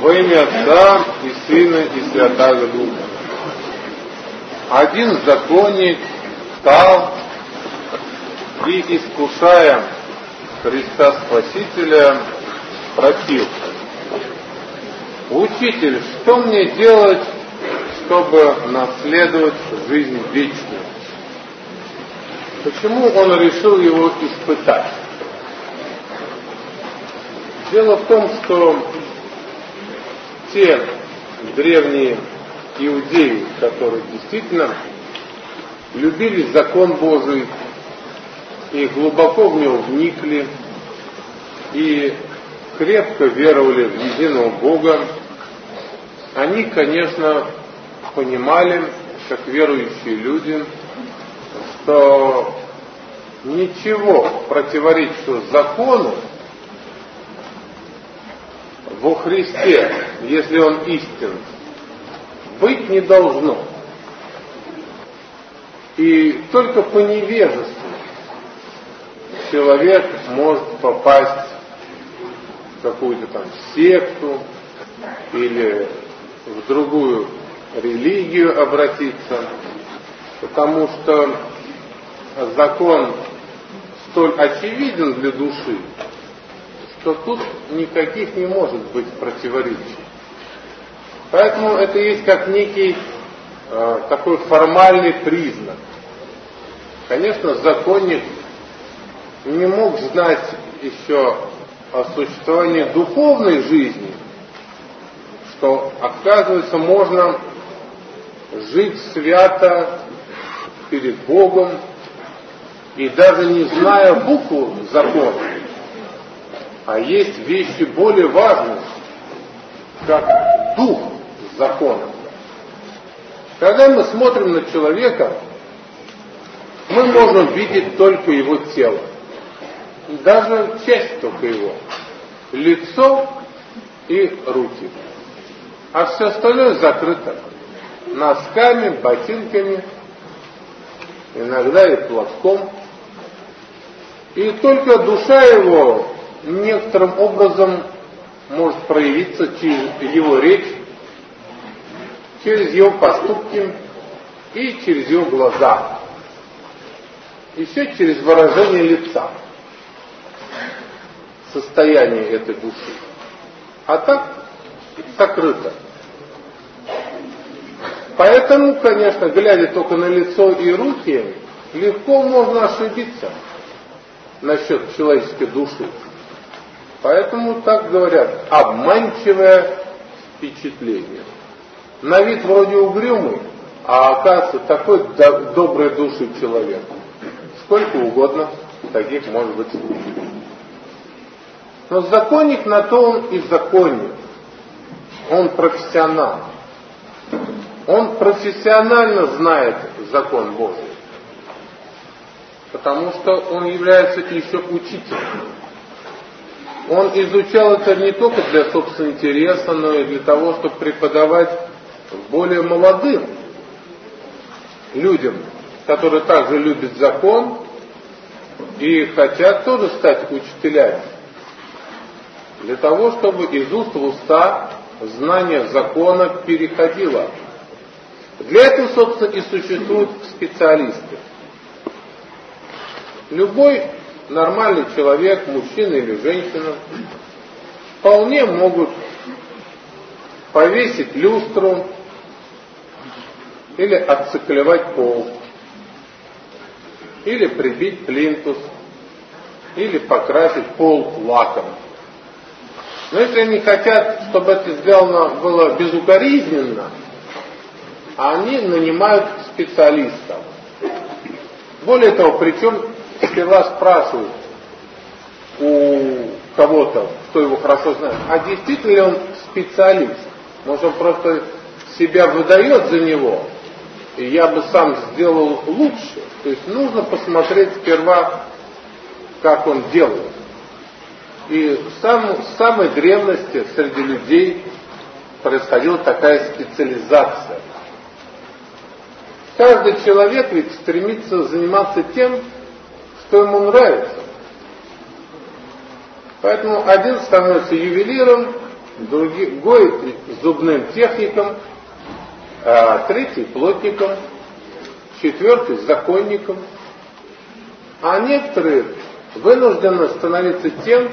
Во имя Отца и Сына и Святаго Духа. Один законник стал и, искушая Христа Спасителя, спросил: «Учитель, что мне делать, чтобы наследовать жизнь вечную?» Почему он решил его испытать? Дело в том, что те древние иудеи, которые действительно любили закон Божий и глубоко в него вникли, и крепко веровали в единого Бога, они, конечно, понимали, как верующие люди, что ничего противоречащего закону во Христе, если он истинен, быть не должно. И только по невежеству человек может попасть в какую-то там секту или в другую религию обратиться, потому что закон столь очевиден для души, что тут никаких не может быть противоречий. Поэтому это есть как некий такой формальный признак. Конечно, законник не мог знать еще о существовании духовной жизни, что, оказывается, можно жить свято перед Богом и даже не зная букву закона. А есть вещи более важные, как дух закона. Когда мы смотрим на человека, мы можем видеть только его тело. Даже часть только его. Лицо и руки. А все остальное закрыто. Носками, ботинками, иногда и платком. И только душа его некоторым образом может проявиться через его речь, через его поступки и через его глаза. Еще через выражение лица. Состояние этой души. А так сокрыто. Поэтому, конечно, глядя только на лицо и руки, легко можно ошибиться насчет человеческой души. Поэтому так говорят: обманчивое впечатление. На вид вроде угрюмый, а оказывается такой доброй души человек. Сколько угодно таких может быть случаев. Но законник на то он и законник. Он профессионал. Он профессионально знает закон Божий. Потому что он является еще учителем. Он изучал это не только для собственного интереса, но и для того, чтобы преподавать более молодым людям, которые также любят закон и хотят тоже стать учителями. Для того, чтобы из уст в уста знание закона переходило. Для этого, собственно, и существуют специалисты. Любой нормальный человек, мужчина или женщина, вполне могут повесить люстру или отциклевать пол, или прибить плинтус, или покрасить пол лаком. Но если они хотят, чтобы это сделано было безукоризненно, они нанимают специалистов. Более того, причем сперва спрашивают у кого-то, кто его хорошо знает, а действительно ли он специалист? Может, он просто себя выдает за него, и я бы сам сделал лучше. То есть нужно посмотреть сперва, как он делает. И с самой древности среди людей происходила такая специализация. Каждый человек ведь стремится заниматься тем, что ему нравится. Поэтому один становится ювелиром, другой зубным техником, третий плотником, четвертый законником, а некоторые вынуждены становиться тем,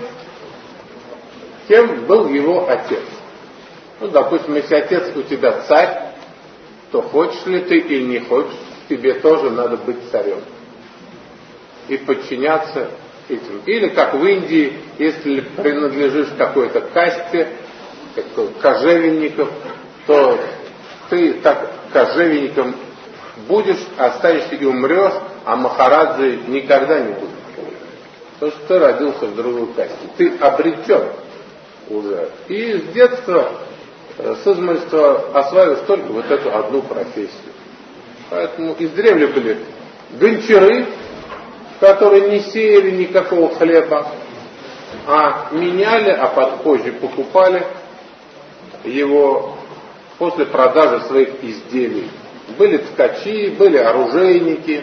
кем был его отец. Ну, допустим, если отец у тебя царь, то хочешь ли ты или не хочешь, тебе тоже надо быть царем и подчиняться этим. Или как в Индии, если принадлежишь какой-то касте, кожевенников, то ты так кожевенником будешь, останешься и умрешь, а махараджей никогда не будешь. Потому что ты родился в другой касте. Ты обречен уже. И с детства, с измольства осваиваешь только вот эту одну профессию. Поэтому издревле были гончары, которые не сеяли никакого хлеба, а меняли, а позже покупали его после продажи своих изделий. Были ткачи, были оружейники,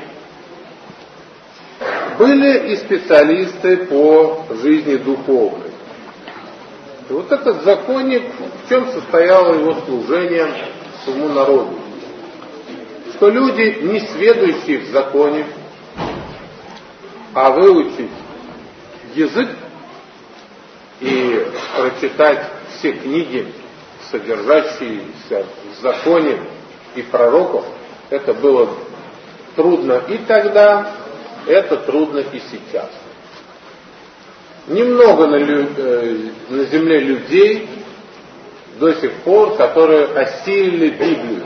были и специалисты по жизни духовной. И вот этот законник, в чем состояло его служение своему народу? Что люди, не сведущие в законе, а выучить язык и прочитать все книги, содержащиеся в законе и пророков, это было трудно и тогда, это трудно и сейчас. Немного на земле людей до сих пор, которые осилили Библию.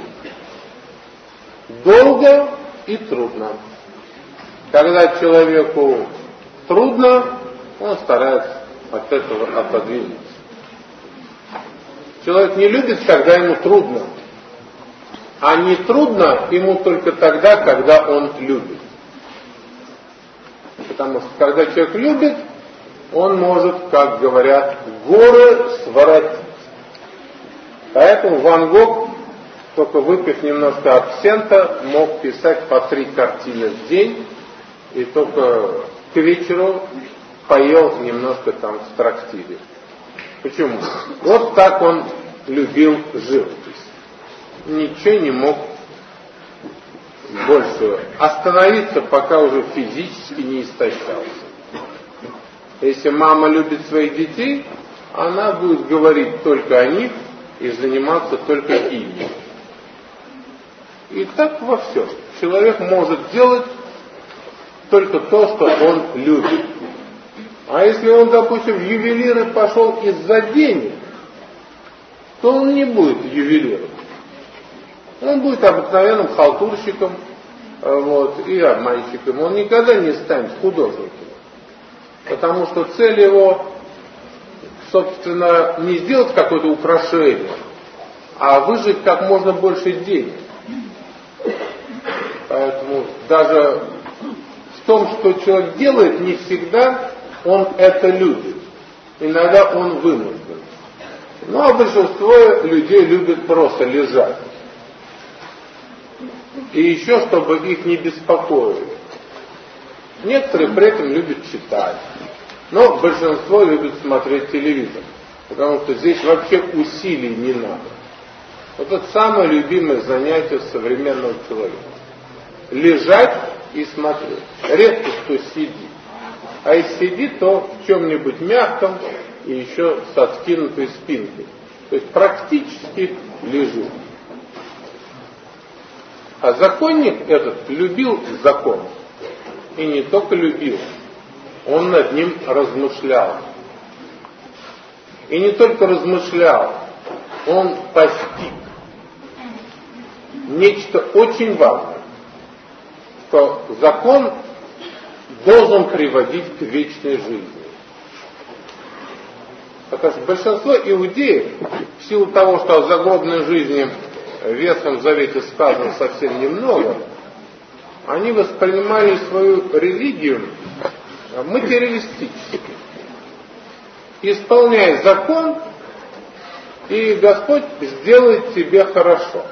Долго и трудно. Когда человеку трудно, он старается от этого отодвинуться. Человек не любит, когда ему трудно. А не трудно ему только тогда, когда он любит. Потому что когда человек любит, он может, как говорят, горы своротить. Поэтому Ван Гог, только выпив немножко абсента, мог писать по 3 картины в день, и только к вечеру поел немножко там в трактире. Почему? Вот так он любил живопись. Ничего не мог больше остановиться, пока уже физически не истощался. Если мама любит своих детей, она будет говорить только о них и заниматься только ими. И так во всем. Человек может делать только то, что он любит. А если он, допустим, в ювелиры пошел из-за денег, то он не будет ювелиром. Он будет обыкновенным халтурщиком и обманщиком. Он никогда не станет художником. Потому что цель его, собственно, не сделать какое-то украшение, а выжить как можно больше денег. Поэтому даже в том, что человек делает, не всегда он это любит. Иногда он вынужден. Ну а большинство людей любит просто лежать. И еще, чтобы их не беспокоили. Некоторые при этом любят читать. Но большинство любит смотреть телевизор. Потому что здесь вообще усилий не надо. Вот это самое любимое занятие современного человека. Лежать и смотреть. Редко кто сидит. А если сидит, то в чем-нибудь мягком и еще с откинутой спинкой. То есть практически лежит. А законник этот любил закон. И не только любил, он над ним размышлял. И не только размышлял, он постиг нечто очень важное, что закон должен приводить к вечной жизни. Потому что большинство иудеев, в силу того, что о загробной жизни в Ветхом Завете сказано совсем немного, они воспринимали свою религию материалистически. Исполняй закон, и Господь сделает тебе хорошо.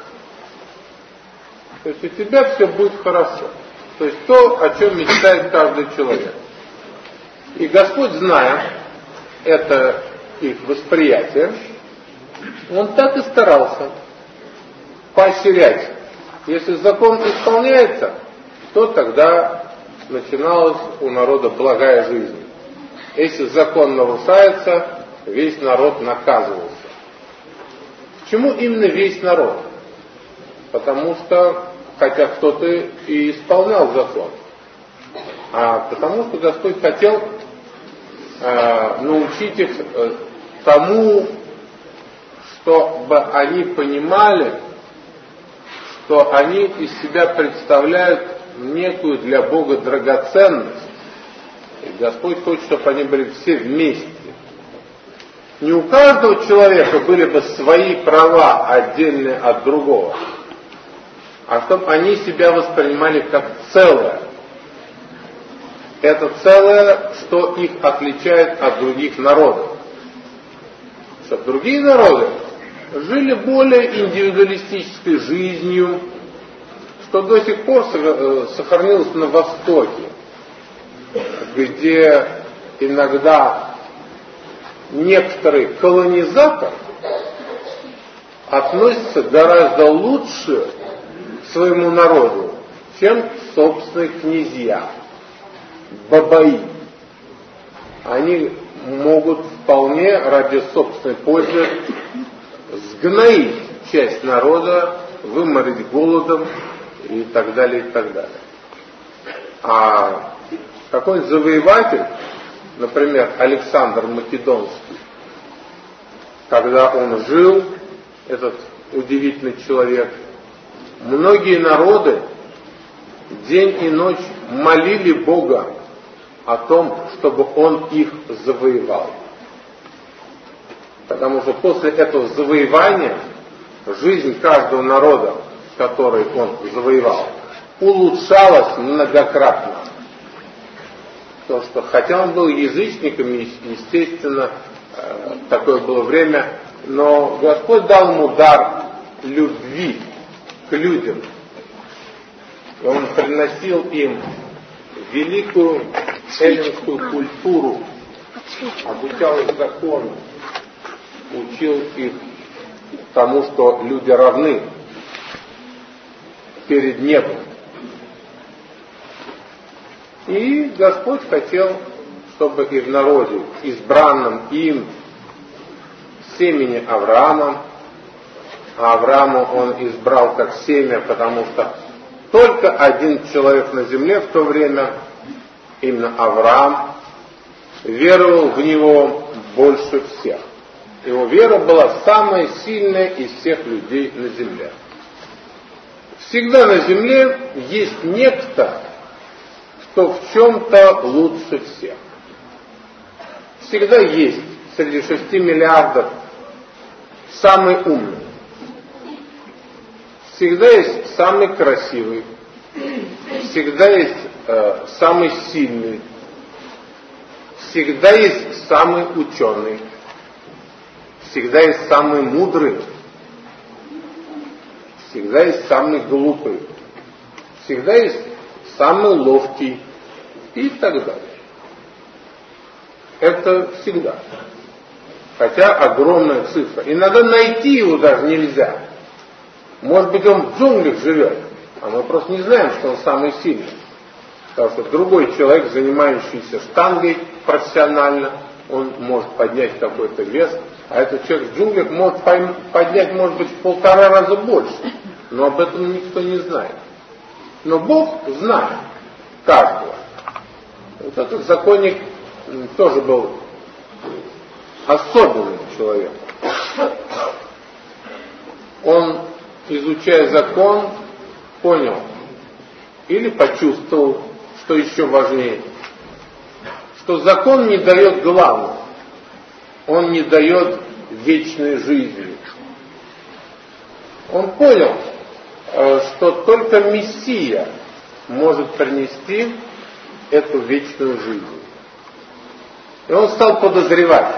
То есть у тебя все будет хорошо. То есть то, о чем мечтает каждый человек. И Господь, зная это их восприятие, Он так и старался поощрять. Если закон исполняется, то тогда начиналась у народа благая жизнь. Если закон нарушается, весь народ наказывался. Почему именно весь народ? Потому что, хотя кто-то и исполнял закон, а потому что Господь хотел научить их тому, чтобы они понимали, что они из себя представляют некую для Бога драгоценность. И Господь хочет, чтобы они были все вместе. Не у каждого человека были бы свои права, отдельные от другого, а чтобы они себя воспринимали как целое. Это целое, что их отличает от других народов. Чтобы другие народы жили более индивидуалистической жизнью, что до сих пор сохранилось на Востоке, где иногда некоторый колонизатор относится гораздо лучше к своему народу, чем собственные князья, бабаи. Они могут вполне ради собственной пользы сгноить часть народа, выморить голодом и так далее, и так далее. А какой-нибудь завоеватель, например, Александр Македонский, когда он жил, этот удивительный человек, многие народы день и ночь молили Бога о том, чтобы он их завоевал. Потому что после этого завоевания жизнь каждого народа, который он завоевал, улучшалась многократно. Потому что, хотя он был язычником, естественно, такое было время, но Господь дал ему дар любви к людям. И он приносил им великую эллинскую культуру, обучал их закону, учил их тому, что люди равны перед небом. И Господь хотел, чтобы и в народе, избранном им семени Авраама, а Аврааму он избрал как семя, потому что только один человек на земле в то время, именно Авраам, веровал в него больше всех. Его вера была самая сильная из всех людей на земле. Всегда на земле есть некто, кто в чем-то лучше всех. Всегда есть среди 6 миллиардов самый умный. Всегда есть самый красивый. Всегда есть самый сильный. Всегда есть самый ученый. Всегда есть самый мудрый. Всегда есть самый глупый. Всегда есть самый ловкий. И так далее. Это всегда. Хотя огромная цифра. Иногда найти его даже нельзя. Может быть, он в джунглях живет, а мы просто не знаем, что он самый сильный. Потому что другой человек, занимающийся штангой профессионально, он может поднять какой-то вес, а этот человек в джунглях может поднять, может быть, в 1,5 раза больше. Но об этом никто не знает. Но Бог знает каждого. Вот этот законник тоже был особенным человеком. Он, изучая закон, понял или почувствовал, что еще важнее, что закон не дает главного, он не дает вечной жизни. Он понял, что только Мессия может принести эту вечную жизнь. И он стал подозревать,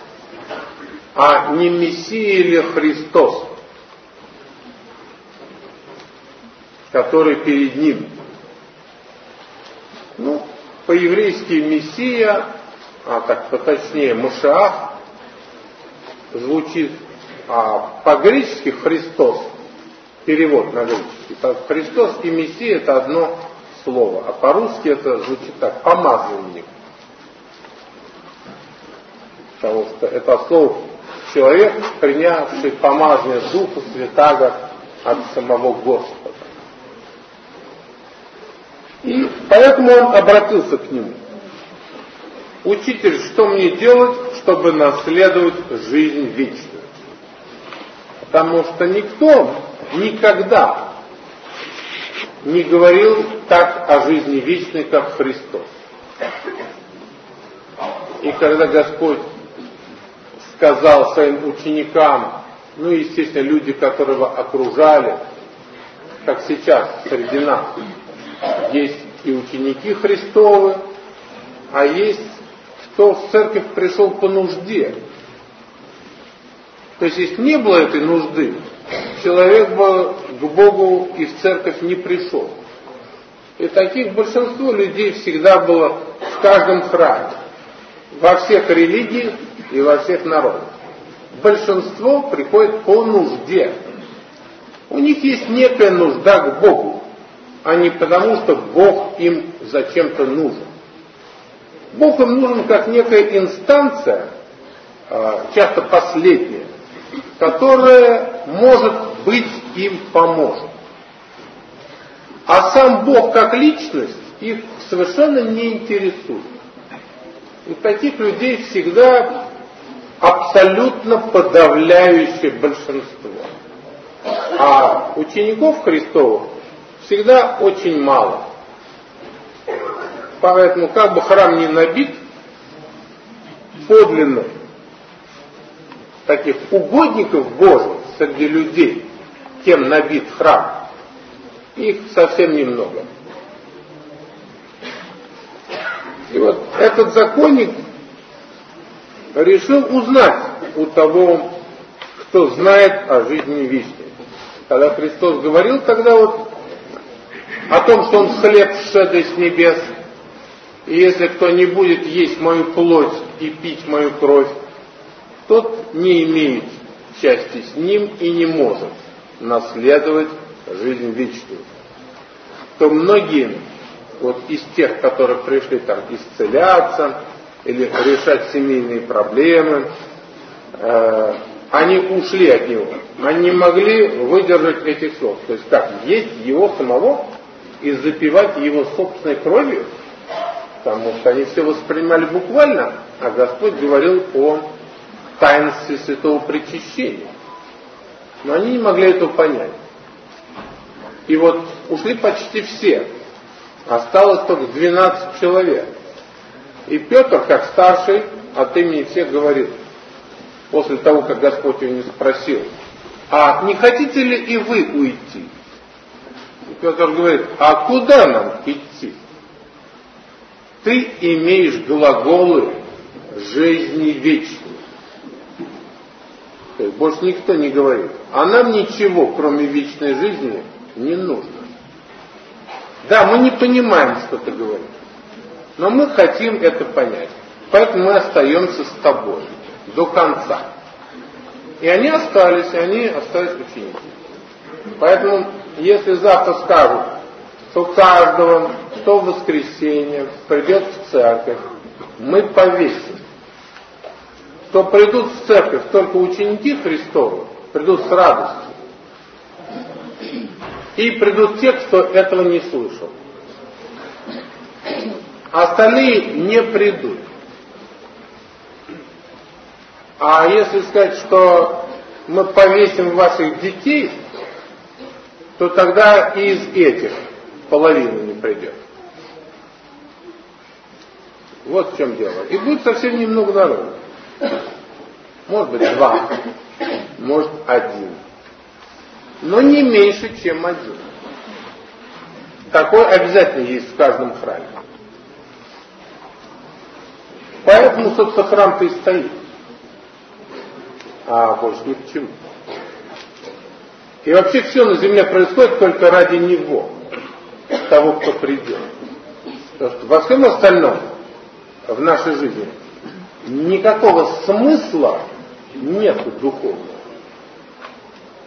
а не Мессия ли Христос, который перед ним. По-еврейски Мессия, а так поточнее Машиах, звучит, А по-гречески Христос, перевод на греческий, Христос и Мессия это одно слово, а по-русски это звучит так, помазанник. Потому что это слово человек, принявший помазание Духа Святаго от самого Господа. И поэтому он обратился к нему. Учитель, что мне делать, чтобы наследовать жизнь вечную? Потому что никто никогда не говорил так о жизни вечной, как Христос. И когда Господь сказал своим ученикам, ну, естественно, люди, которые его окружали, как сейчас среди нас, есть и ученики Христовы, а есть кто в церковь пришел по нужде. То есть, если не было этой нужды, человек бы к Богу и в церковь не пришел. И таких большинство людей всегда было в каждом храме, во всех религиях и во всех народах. Большинство приходит по нужде. У них есть некая нужда к Богу, а не потому, что Бог им зачем-то нужен. Бог им нужен как некая инстанция, часто последняя, которая, может быть, им поможет. А сам Бог как личность их совершенно не интересует. И таких людей всегда абсолютно подавляющее большинство. А учеников Христовых всегда очень мало. Поэтому как бы храм не набит подлинных таких угодников Божьих среди людей, кем набит храм, их совсем немного. И вот этот законник решил узнать у того, кто знает о жизни вечной. Когда Христос говорил тогда вот о том, что Он хлеб сшедший с небес, и если кто не будет есть мою плоть и пить мою кровь, тот не имеет части с ним и не может наследовать жизнь вечную. То многие вот из тех, которые пришли там исцеляться или решать семейные проблемы, они ушли от него. Они не могли выдержать этих слов. То есть как, есть его самого и запивать его собственной кровью, потому что они все воспринимали буквально, а Господь говорил о таинстве святого причащения. Но они не могли этого понять. И вот ушли почти все. Осталось только 12 человек. И Петр, как старший, от имени всех говорит, после того, как Господь его не спросил, а не хотите ли и вы уйти? И Петр говорит, а куда нам идти? Ты имеешь глаголы жизни вечной. То есть больше никто не говорит. А нам ничего, кроме вечной жизни, не нужно. Да, мы не понимаем, что ты говоришь. Но мы хотим это понять. Поэтому мы остаемся с тобой до конца. И они остались ученики. Поэтому, если завтра скажут, что каждого, что в воскресенье придет в церковь, мы повесим. Что придут в церковь только ученики Христовы, придут с радостью. И придут те, кто этого не слышал. Остальные не придут. А если сказать, что мы повесим ваших детей, то тогда и из этих половина не придет. Вот в чем дело. И будет совсем немного народу. Может быть 2, может 1. Но не меньше, чем 1. Такой обязательно есть в каждом храме. Поэтому, собственно, храм-то и стоит. А больше ни к чему. И вообще все на земле происходит только ради него, того, кто придет. Потому что во всем остальном в нашей жизни никакого смысла нет духовного.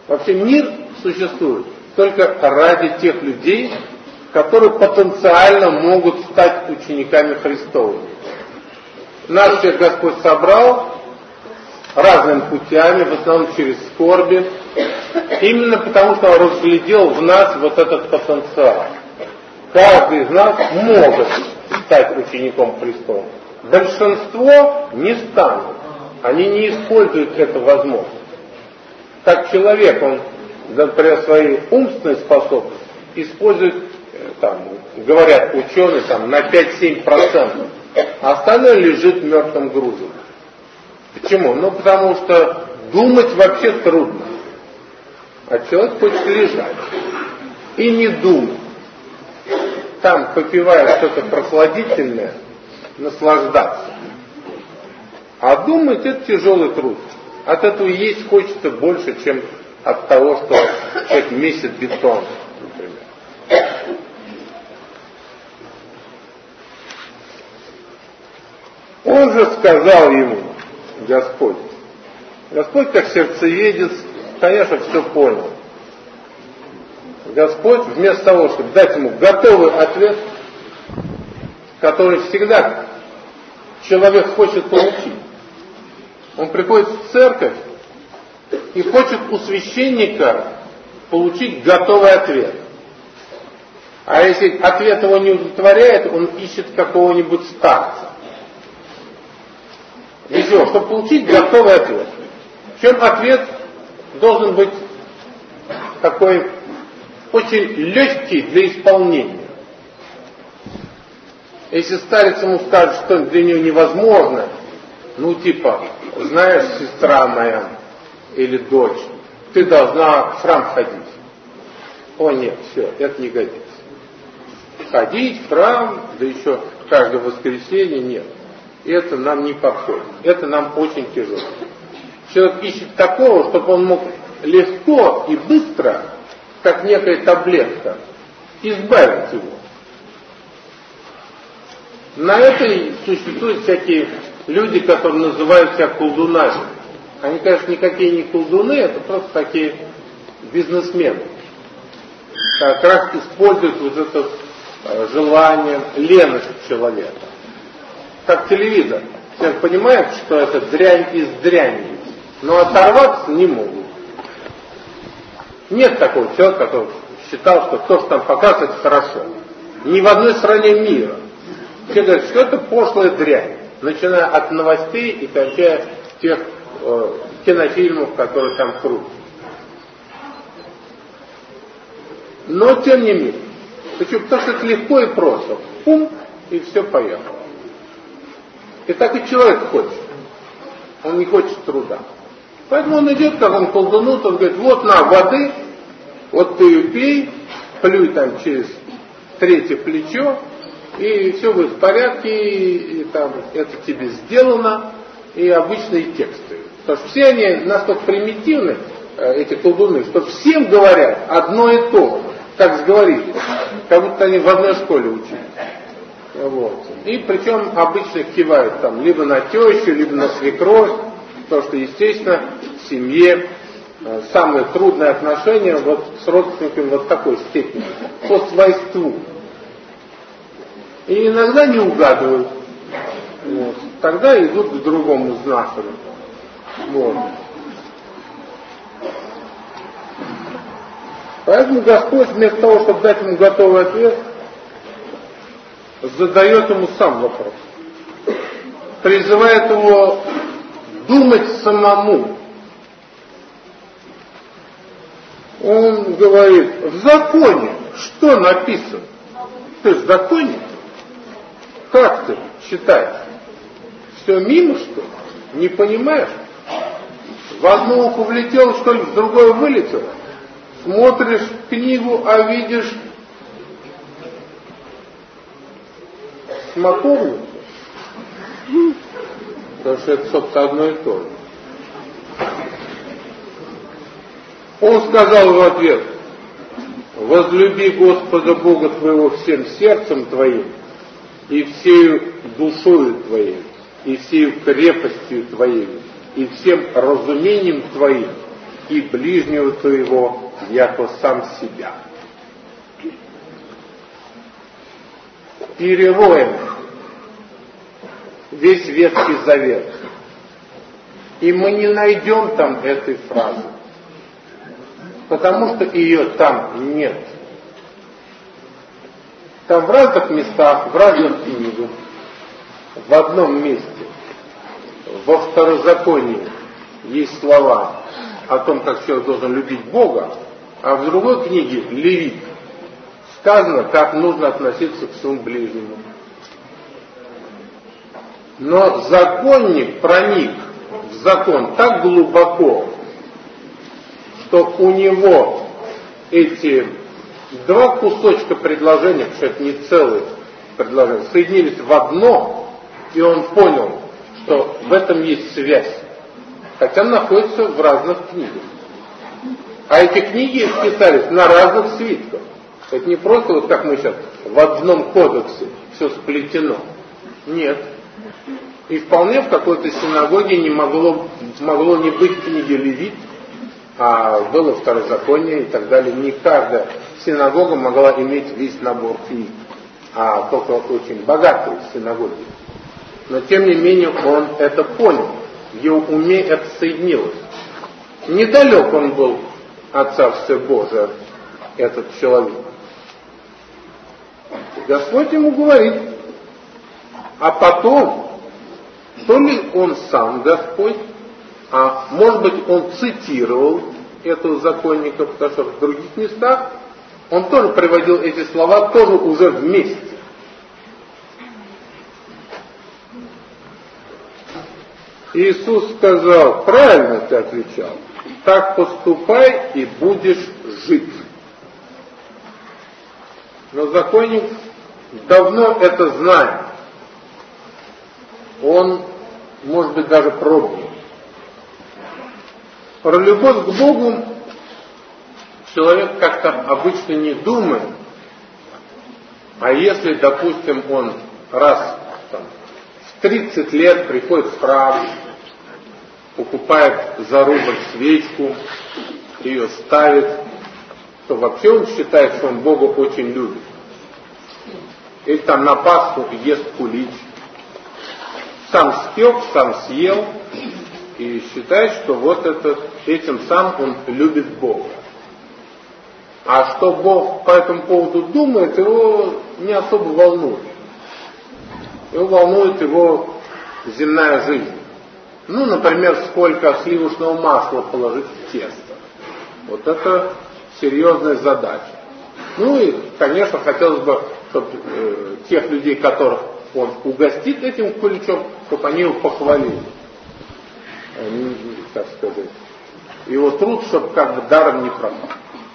Вообще мир существует только ради тех людей, которые потенциально могут стать учениками Христовыми. Нас всех Господь собрал разными путями, в основном через скорби, именно потому что Он разглядел в нас вот этот потенциал. Каждый из нас может стать учеником Христовым. Большинство не станут. Они не используют эту возможность. Как человек, он, например, свои умственные способности использует, там, говорят ученые, там, на 5-7%, а остальное лежит мертвым грузом. Почему? Ну, потому что думать вообще трудно. А человек хочет лежать и не думать. Там, попивая что-то прохладительное, наслаждаться. А думать — это тяжелый труд. От этого есть хочется больше, чем от того, что человек месит бетон, например. Он же сказал ему, Господь, как сердцеведец, конечно, все понял. Господь, вместо того, чтобы дать ему готовый ответ, который всегда человек хочет получить, он приходит в церковь и хочет у священника получить готовый ответ. А если ответ его не удовлетворяет, он ищет какого-нибудь старца. Еще, чтобы получить готовый ответ. Причем ответ должен быть такой очень легкий для исполнения. Если старец ему скажет, что для него невозможно, ну типа, знаешь, сестра моя или дочь, ты должна в храм ходить. О нет, все, это не годится. Ходить в храм, да еще каждое воскресенье, нет. Это нам не подходит. Это нам очень тяжело. Человек ищет такого, чтобы он мог легко и быстро, как некая таблетка, избавить его. На это существуют всякие люди, которые называют себя колдунами. Они, конечно, никакие не колдуны, это просто такие бизнесмены. Как раз используют вот это желание, леность человека. Как телевизор. Все понимают, что это дрянь из дряни, но оторваться не могут. Нет такого человека, который считал, что то, что там показывает, это хорошо. Ни в одной стране мира. Все говорят, что это пошлая дрянь. Начиная от новостей и кончая тех кинофильмов, которые там крутят. Но тем не менее. Почему? Потому что это легко и просто. Пум, и все поехало. И так и человек хочет. Он не хочет труда. Поэтому он идет, как он колдуну, он говорит, вот на воды, вот ты ее пей, плюй там через третье плечо, и все будет в порядке, и там это тебе сделано, и обычные тексты. Потому что все они настолько примитивны, эти колдуны, что всем говорят одно и то же, как сговорились, как будто они в одной школе учились. Вот. И причем обычно кивают там либо на тещу, либо на свекровь, потому что, естественно, в семье самые трудные отношения вот с родственниками вот такой степени, по свойству. И иногда не угадывают. Вот. Тогда идут к другому знахарю. Вот. Поэтому Господь вместо того, чтобы дать ему готовый ответ, задает ему сам вопрос. Призывает его думать самому. Он говорит, в законе что написано? Ты в законе? Как ты считаешь? Все мимо, что ли? Не понимаешь? В одно ухо влетело, что ли, в другое вылетело? Смотришь книгу, а видишь смоковницу. Потому что это, собственно, одно и то же. Он сказал в ответ, возлюби Господа Бога твоего всем сердцем твоим, и всею душою твоей, и всею крепостью твоей, и всем разумением твоим, и ближнего твоего, яко сам себя. Перероем весь Ветхий Завет, и мы не найдем там этой фразы, потому что ее там нет. Там в разных местах, в разных книгах, в одном месте, во Второзаконии есть слова о том, как человек должен любить Бога, а в другой книге, Левит, сказано, как нужно относиться к своему ближнему. Но законник проник в закон так глубоко, что у него эти два кусочка предложения, потому что это не целое предложение, соединились в одно, и он понял, что в этом есть связь, хотя находится в разных книгах. А эти книги писались на разных свитках. Это не просто вот как мы сейчас в одном кодексе все сплетено. Нет. И вполне в какой-то синагоге не могло не быть книги Левит, а было Второзаконие и так далее. Не каждая синагога могла иметь весь набор книг, а только очень богатые синагоги. Но тем не менее он это понял, в его уме это соединилось. Недалек он был от Царствия Божия, этот человек. Господь ему говорит, а потом, то ли он сам Господь, а может быть он цитировал этого законника, потому что в других местах он тоже приводил эти слова, тоже уже вместе. Иисус сказал, правильно ты отвечал, так поступай и будешь жить. Но законник давно это знает. Он, может быть, даже пробовал. Про любовь к Богу человек как-то обычно не думает, а если, допустим, он раз в 30 лет приходит в храм, покупает за рубль свечку, ее ставит, то вообще он считает, что он Бога очень любит. Или там на Пасху ест кулич. Сам спек, сам съел и считает, что вот этим сам он любит Бога. А что Бог по этому поводу думает, его не особо волнует. Его волнует его земная жизнь. Ну, например, сколько сливочного масла положить в тесто. Вот это серьезная задача. Ну и, конечно, хотелось бы, чтобы тех людей, которых он угостит этим куличом, чтобы они его похвалили. Они, так сказать, его труд, чтобы как бы даром не пропал.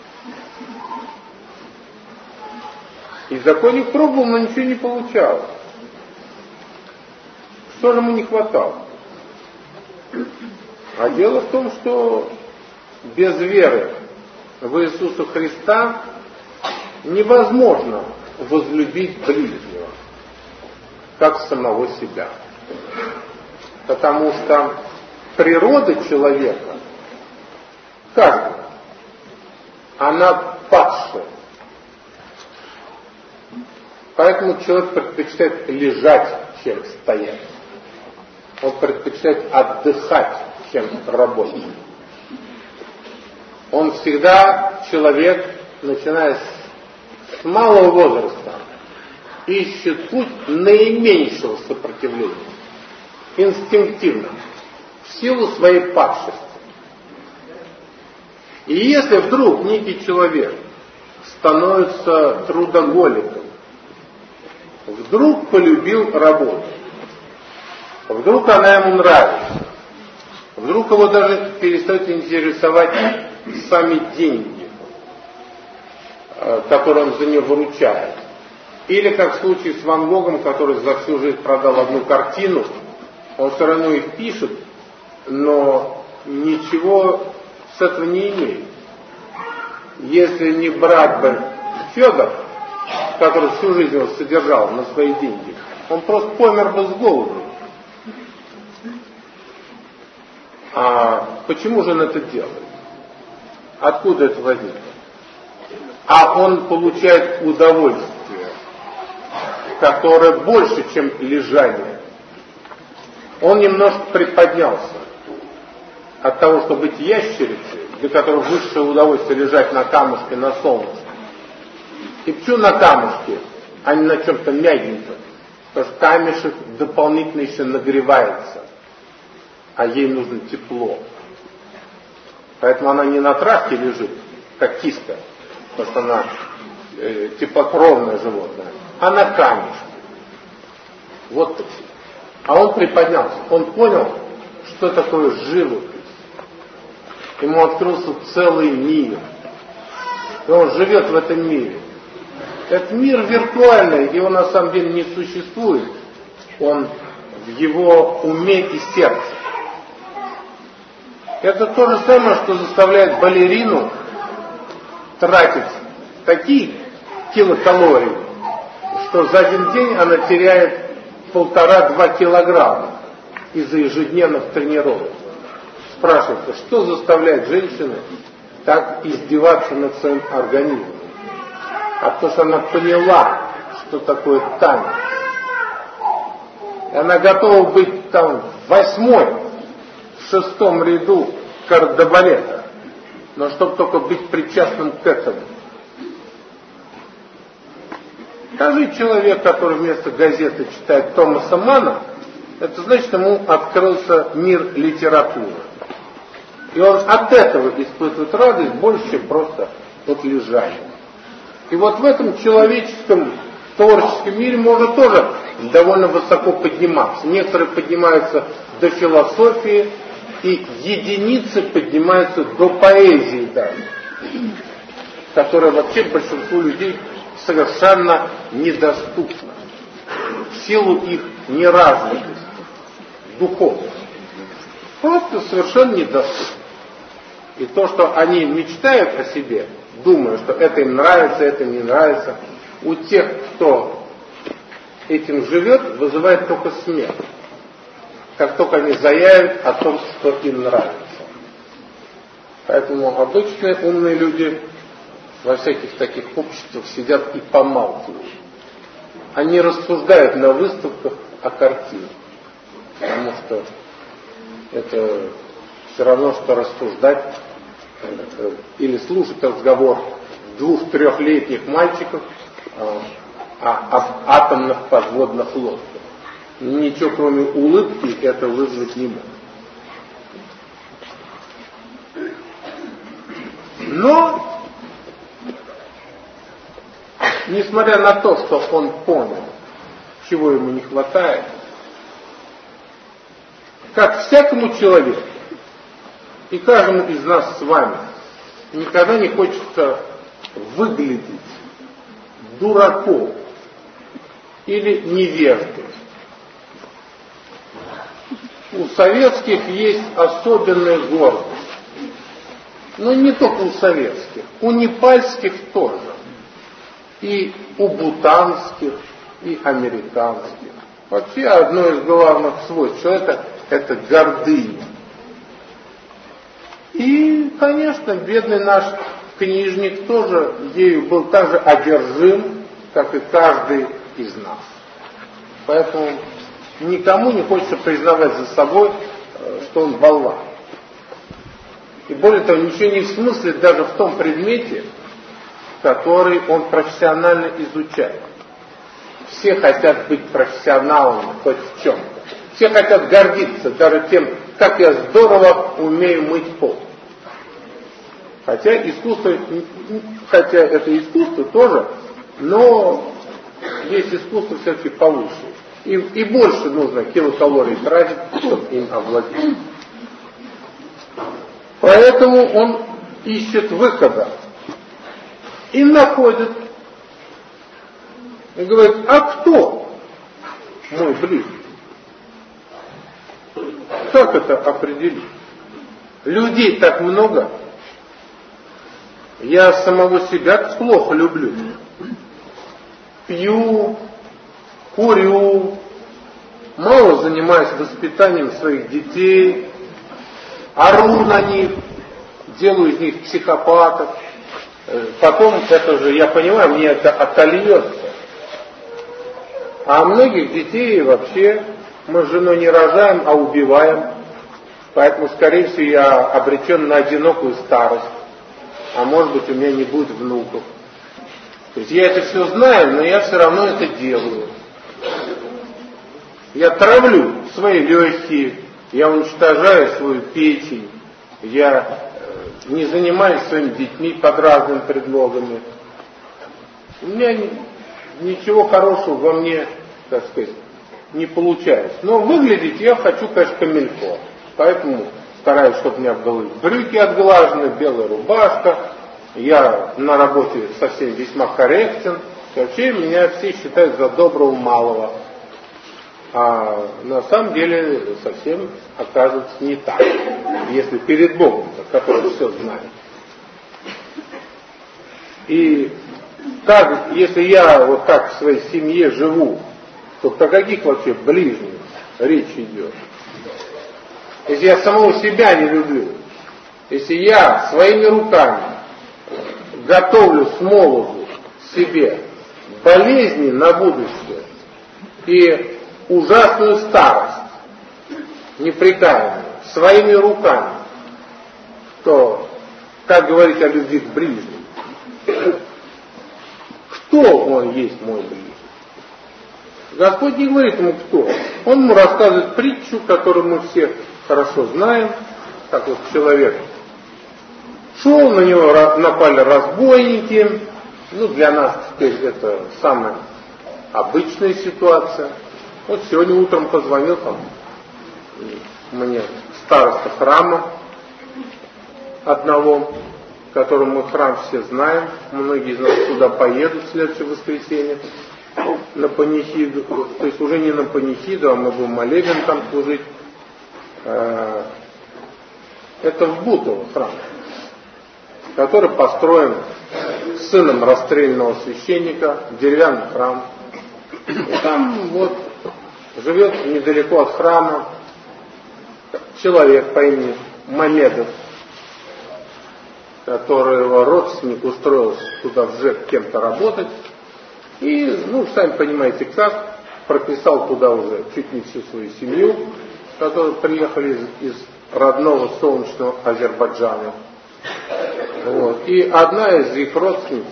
И законник пробовал, но ничего не получалось. Что же ему не хватало? А дело в том, что без веры в Иисуса Христа невозможно возлюбить ближнего, как самого себя. Потому что природа человека, каждого, она падшая. Поэтому человек предпочитает лежать, чем стоять. Он предпочитает отдыхать, чем работать. Он всегда, человек, начиная с малого возраста, ищет путь наименьшего сопротивления. Инстинктивно. В силу своей падшести. И если вдруг некий человек становится трудоголиком, вдруг полюбил работу, вдруг она ему нравится, вдруг его даже перестают интересовать сами деньги, которые он за нее выручает. Или как в случае с Ван Гогом, который за всю жизнь продал одну картину, он все равно их пишет, но ничего с этого не имеет. Если не брат бы Федор, который всю жизнь его содержал на свои деньги, он просто помер бы с голоду. А почему же он это делает? Откуда это возникло? А он получает удовольствие, которое больше, чем лежание. Он немножко приподнялся от того, чтобы быть ящерицей, для которого высшее удовольствие лежать на камушке на солнце. И почему на камушке, а не на чем-то мягеньком? Потому что камешек дополнительно еще нагревается, а ей нужно тепло. Поэтому она не на травке лежит, как киска, потому что она теплокровное животное, а на камешке. Вот. А он приподнялся, он понял, что такое живопись. Ему открылся целый мир. И он живет в этом мире. Этот мир виртуальный, его на самом деле не существует. Он в его уме и сердце. Это то же самое, что заставляет балерину тратить такие килокалории, что за один день она теряет 1,5-2 килограмма из-за ежедневных тренировок. Спрашивается, что заставляет женщину так издеваться над своим организмом? А то, что она поняла, что такое танец. И она готова быть там в 8-й, в 6-м ряду кардебалета, но чтобы только быть причастным к этому. Скажи, человек, который вместо газеты читает Томаса Манна, это значит, ему открылся мир литературы. И он от этого испытывает радость больше, чем просто от лежания. И вот в этом человеческом творческом мире можно тоже довольно высоко подниматься. Некоторые поднимаются до философии, и единицы поднимаются до поэзии даже, которая вообще большинству людей совершенно недоступна в силу их неразвитости, духовности. Просто совершенно недоступна. И то, что они мечтают о себе, думая, что это им нравится, это им не нравится, у тех, кто этим живет, вызывает только смех. Как только они заявят о том, что им нравится. Поэтому обычные умные люди во всяких таких обществах сидят и помалкивают. Они рассуждают на выставках о картинах. Потому что это все равно, что рассуждать или слушать разговор 2-3-летних мальчиков об атомных подводных лодках. Ничего кроме улыбки это вызвать не может. Но, несмотря на то, что он понял, чего ему не хватает, как всякому человеку, и каждому из нас с вами, никогда не хочется выглядеть дураком или невеждой. У советских есть особенная гордость. Но не только у советских, у непальских тоже. И у бутанских, и американских. Вообще одно из главных свойств человека – это гордыня. И, конечно, бедный наш книжник тоже ею был так же одержим, как и каждый из нас. Поэтому никому не хочется признавать за собой, что он болван. И более того, ничего не смыслит даже в том предмете, который он профессионально изучает. Все хотят быть профессионалами хоть в чем-то. Все хотят гордиться даже тем, как я здорово умею мыть пол. Хотя это искусство тоже, но есть искусство все-таки повыше. И больше нужно килокалорий тратить, чтобы им овладеть. Поэтому он ищет выхода. И находит. И говорит, а кто мой ближний? Как это определить? Людей так много. Я самого себя плохо люблю. Пью, курю, мало занимаюсь воспитанием своих детей, ору на них, делаю из них психопатов. Потом это же, я понимаю, мне это отольется. А многих детей вообще мы с женой не рожаем, а убиваем. Поэтому, скорее всего, я обречен на одинокую старость. А может быть, у меня не будет внуков. То есть я это все знаю, но я все равно это делаю. Я травлю свои легкие, я уничтожаю свою печень, я не занимаюсь своими детьми под разными предлогами. У меня ничего хорошего во мне, так сказать, не получается. Но выглядеть я хочу, конечно, камильфо. Поэтому стараюсь, чтобы у меня были брюки отглажены, белая рубашка. Я на работе совсем весьма корректен. И вообще меня все считают за доброго малого. А на самом деле совсем оказывается не так. Если перед Богом, который все знает. И так, если я вот так в своей семье живу, то про каких вообще ближних речь идет? Если я самого себя не люблю, если я своими руками готовлю с молоду себе болезни на будущее и ужасную старость, непрекаянную, своими руками, то как говорить о любви к ближнему? Кто он есть мой ближний? Господь не говорит ему кто. Он ему рассказывает притчу, которую мы все хорошо знаем. Так вот человек шел, на него напали разбойники. Ну, для нас теперь это самая обычная ситуация. Вот сегодня утром позвонил там мне староста храма одного, которому мы храм все знаем. Многие из нас туда поедут в следующее воскресенье на панихиду. То есть уже не на панихиду, а мы будем молебен там служить. Это в Бутово храм, который построен сыном расстрелянного священника, деревянный храм. И там вот живет недалеко от храма человек по имени Мамедов, которого родственник устроился туда в ЖЭК кем-то работать. И, ну, сами понимаете как, прописал туда уже чуть не всю свою семью, которые приехали из родного солнечного Азербайджана. Вот. И одна из их родственниц,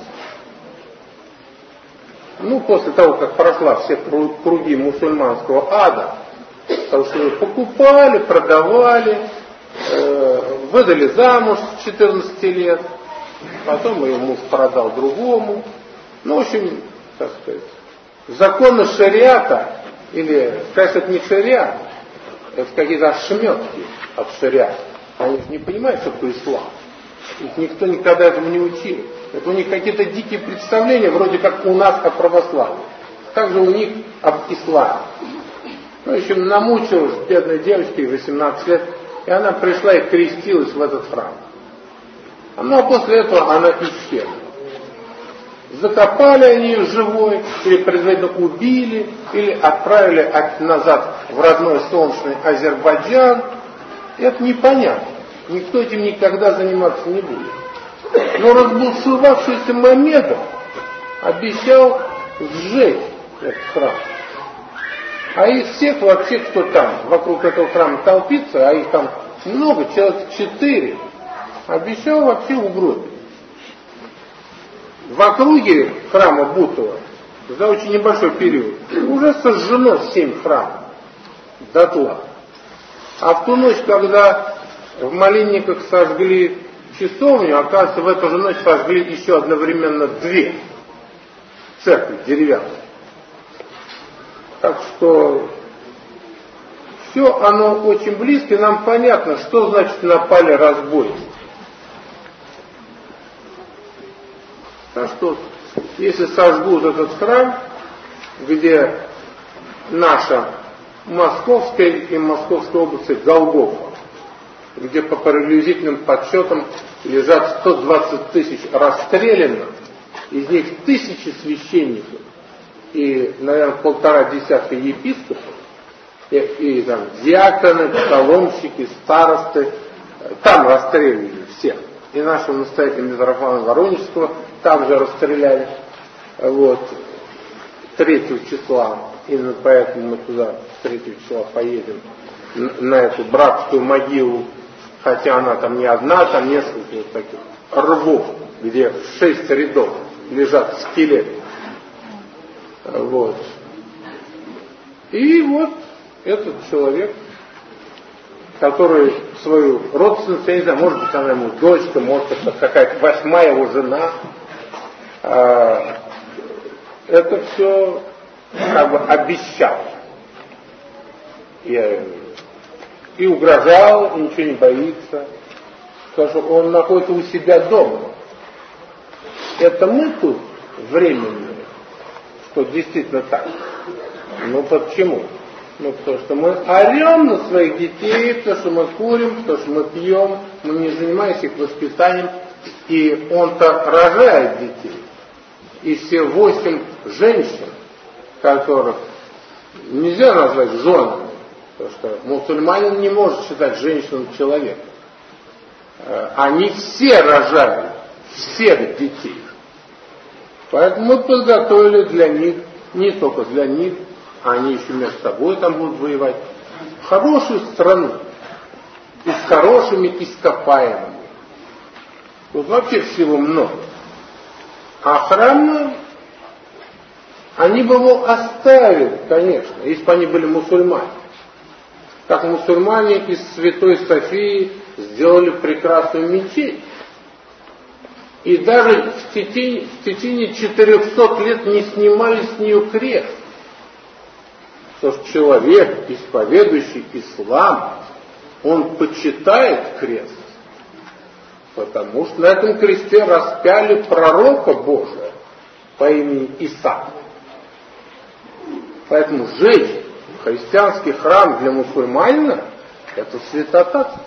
ну, после того, как прошла все круги мусульманского ада, потому что ее покупали, продавали, выдали замуж с 14 лет, потом ее муж продал другому. Ну, в общем, так сказать, законы шариата, или, конечно, это не шариат, это какие-то ошметки от шариата. Они же не понимают, что такое ислам. Их никто никогда этому не учил. Это у них какие-то дикие представления, вроде как у нас о православии. Также у них об исламе. Ну, в общем, намучилась бедной девочке 18 лет, и она пришла и крестилась в этот храм. Ну, а после этого она исчезла. Закопали они ее живой, или предварительно убили, или отправили назад в родной солнечный Азербайджан. Это непонятно. Никто этим никогда заниматься не будет. Но разбушевавшийся Мамедов обещал сжечь этот храм. А из всех вообще, кто там вокруг этого храма толпится, а их там много, человек 4, обещал вообще угробить. В округе храма Бутова за очень небольшой период уже сожжено 7 храмов дотла. А в ту ночь, когда в Малинниках сожгли часовню, оказывается, в эту же ночь сожгли еще одновременно 2 церкви деревянные. Так что все оно очень близко, и нам понятно, что значит напали разбойники. Так что, если сожгут этот храм, где наша Московская и Московская область Голгофа, где по приблизительным подсчетам лежат 120 тысяч расстрелянных, из них 1000 священников и, наверное, 1,5 десятка епископов, и там диаконы, псаломщики, старосты, там расстреливали всех. и нашего настоятеля Митрофана Воронежского также расстреляли. Вот, 3 числа. Именно поэтому мы туда 3 числа поедем, на эту братскую могилу, хотя она там не одна, там несколько вот таких рвов, где 6 рядов лежат скелеты. Вот. И вот этот человек, который свою родственницу, я не знаю, может быть, она ему дочка, может, это какая-то 8-я его жена, это все как бы обещал. И угрожал, и ничего не боится. Потому что он находится у себя дома. Это мы тут временные, что действительно так. Ну почему? Ну потому что мы орем на своих детей, потому что мы курим, потому что мы пьем, мы не занимаемся их воспитанием. И он-то рожает детей. И все 8 женщин, которых нельзя назвать женами, потому что мусульманин не может считать женщину человеком. Они все рожают всех детей. Поэтому мы подготовили для них, не только для них, они еще между собой там будут воевать, хорошую страну, и с хорошими ископаемыми. Тут вообще всего много. А храм, они бы его оставили, конечно, если бы они были мусульмане. Как мусульмане из Святой Софии сделали прекрасную мечеть. И даже в течение 400 лет не снимали с нее крест. Потому что человек, исповедующий ислам, он почитает крест. Потому что на этом кресте распяли пророка Божия по имени Иса. Поэтому жечь христианский храм для мусульманина — это святотатство.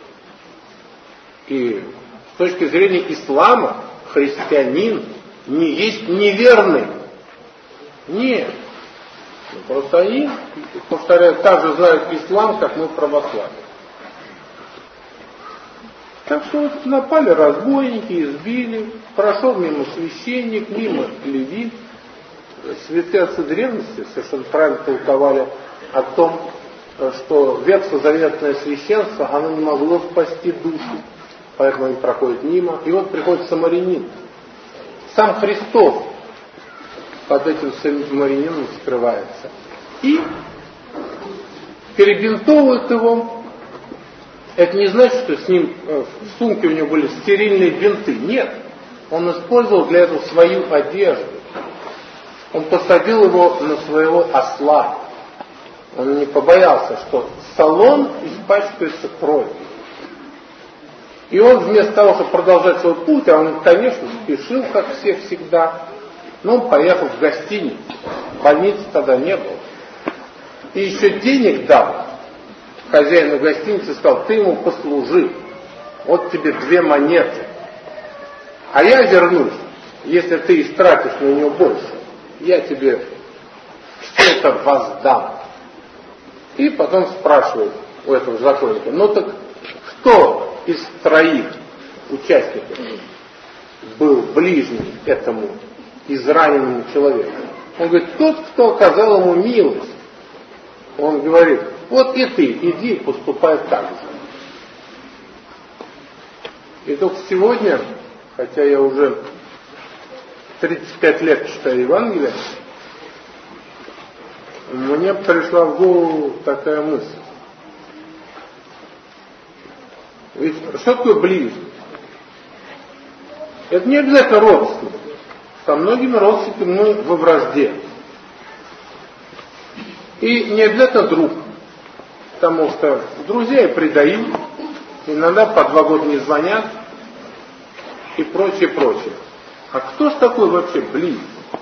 И с точки зрения ислама христианин не есть неверный. Нет. Просто они, повторяю, так же знают ислам, как мы православие. Так что вот напали разбойники, избили, прошел мимо священник, мимо левит. Святые отцы древности совершенно правильно толковали о том, что ветхозаветное священство, оно не могло спасти душу, поэтому они проходят мимо. И вот приходит самарянин. Сам Христос под этим самарянином скрывается. И перебинтовывают его. Это не значит, что с ним в сумке у него были стерильные бинты. Нет. Он использовал для этого свою одежду. Он посадил его на своего осла. Он не побоялся, что салон испачкается кровью. И он вместо того, чтобы продолжать свой путь, а он, конечно, спешил, как все всегда, но он поехал в гостиницу. Больницы тогда не было. И еще денег дал хозяину гостиницы, сказал: ты ему послужи, вот тебе 2 монеты. А я вернусь, если ты истратишь на него больше. Я тебе все это воздам. И потом спрашивает у этого законника: ну так кто из 3 участников был ближний этому израненному человеку? Он говорит: тот, кто оказал ему милость. Он говорит: вот и ты, иди, поступай так же. И только сегодня, хотя я уже 35 лет читаю Евангелие, мне пришла в голову такая мысль. Ведь что такое близость? Это не обязательно родственник. Со многими родственниками мы во вражде. И не обязательно друг. Потому что друзья и предают, иногда по 2 года не звонят и прочее, прочее. А кто ж такой вообще близкий?